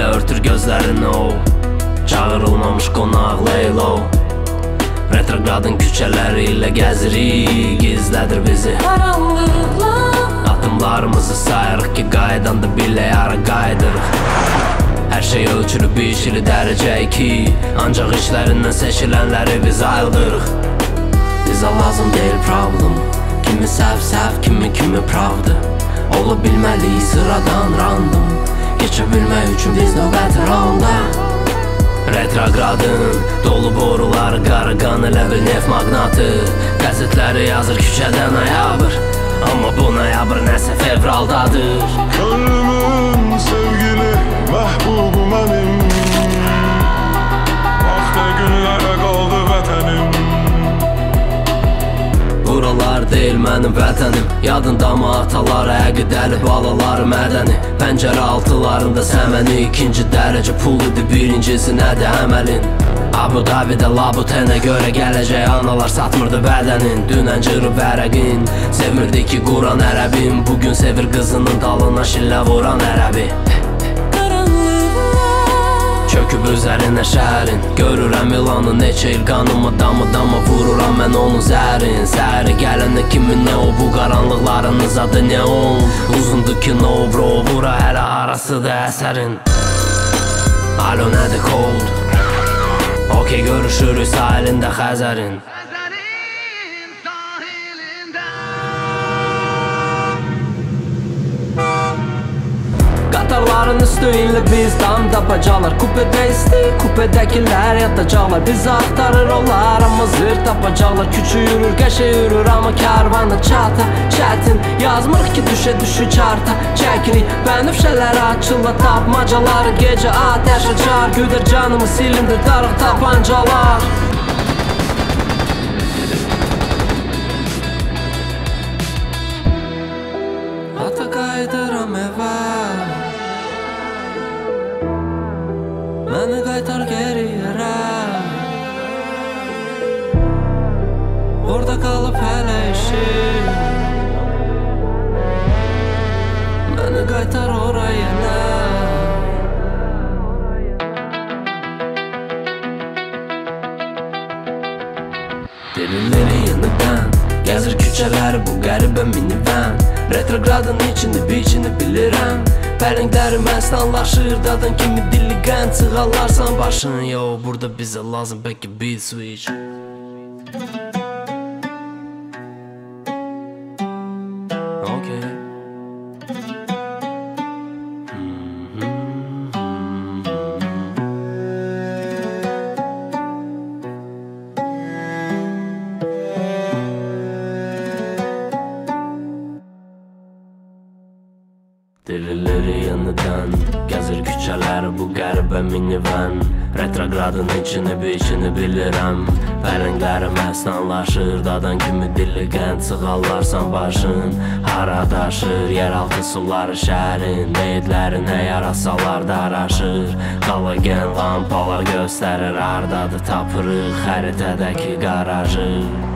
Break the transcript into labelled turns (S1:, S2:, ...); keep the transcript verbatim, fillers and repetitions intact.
S1: ilə örtür gözlərini o çağırılmamış qonaq Leylo. Retrogradın küçələri ilə gəzirik, gizlədir bizi
S2: qaranlıqlar.
S1: Adımlarımızı sayırıq ki, qaydanda bilə yara qaydırıq. Hər şey ölçülüb işili dərəcə iki, ancaq işlərindən seçilənləri biz ayıldırıq. Bizə lazım deyil problem, kimi səv-səv, kimi kimi pravdı. Ola bilməliyik sıradan random, keçə bilmək üçün biz növbəti raunda. Retrogradın dolu boruları, qarı qan elə bil neft magnatı. Qəzetləri yazır küçədə noyabr, amma bu noyabr nəsə fevraldadır.
S3: Könlümün sevgili məhbubu mənim, vaxtə günlərə qaldı vətənim.
S1: Buralar deyil mənim vətənim, yadındamı ataları, əqidəli balaları mədəni. Pəncərə altılarında səməni, ikinci dərəcə pul idi, birincisi nədir əməlin. Abu Dhabi'də labutənə görə gələcək analar satmırdı bədənin. Dünən cırıb vərəqin, sevirdi ki Quran ərəbin, bugün sevir qızının dalına şillə vuran ərəbi. Çöküb üzərinə şəhərin, görürəm ilanı neçə il qanımı damı damı vururam mən onun zəhərin. Səhəri gələndə kimin nə o, bu qaranlıqlarınız adı neon. Uzundur ki no bro, bura hələ arasıdır əsərin. Alo nədir cold, okey görüşürük sahilində Xəzərin. Qatarların üstü ilə biz dam tapacaqlar, kupedə isti, kupedəkilər yatacaqlar. Bizi axtarır onlar, amma zır tapacaqlar. Küçü yürür, qəşə yürür, amma karvanı çata çətin, yazmırıq ki düşə düşü çarta. Çəkirik bənövşələri açırlar, tapmacaları gecə atəşə çar. Güdər canımı silindir, darıq tapancalar. Ata qaydıram evə, məni qaytar geri yerə. Orada qalıb hələ işim, məni qaytar oraya yenə. Derinləri yenidən gəzir küçələri bu qəribə minivan. Retrogradın içini biçini bilirəm, pərəngləri məstanlaşır, dadan kimi dili qən. Çıxalarsan başın, yo burada bizə lazım bəlkə beat switch. Okay. Diriləri yenidən gəzir küçələri bu qəribə minivan. Retrogradın içini biçini bilirəm, pərəngləri məstanlaşır, dadan kimi dili qən. Çıxalarsan başın, hara daşır, yeraltı suları şəhərin. Meyidlərinə yarasalar daraşır, qalagən lampalar göstərir hardadır tapırıq xəritədəki qarajı.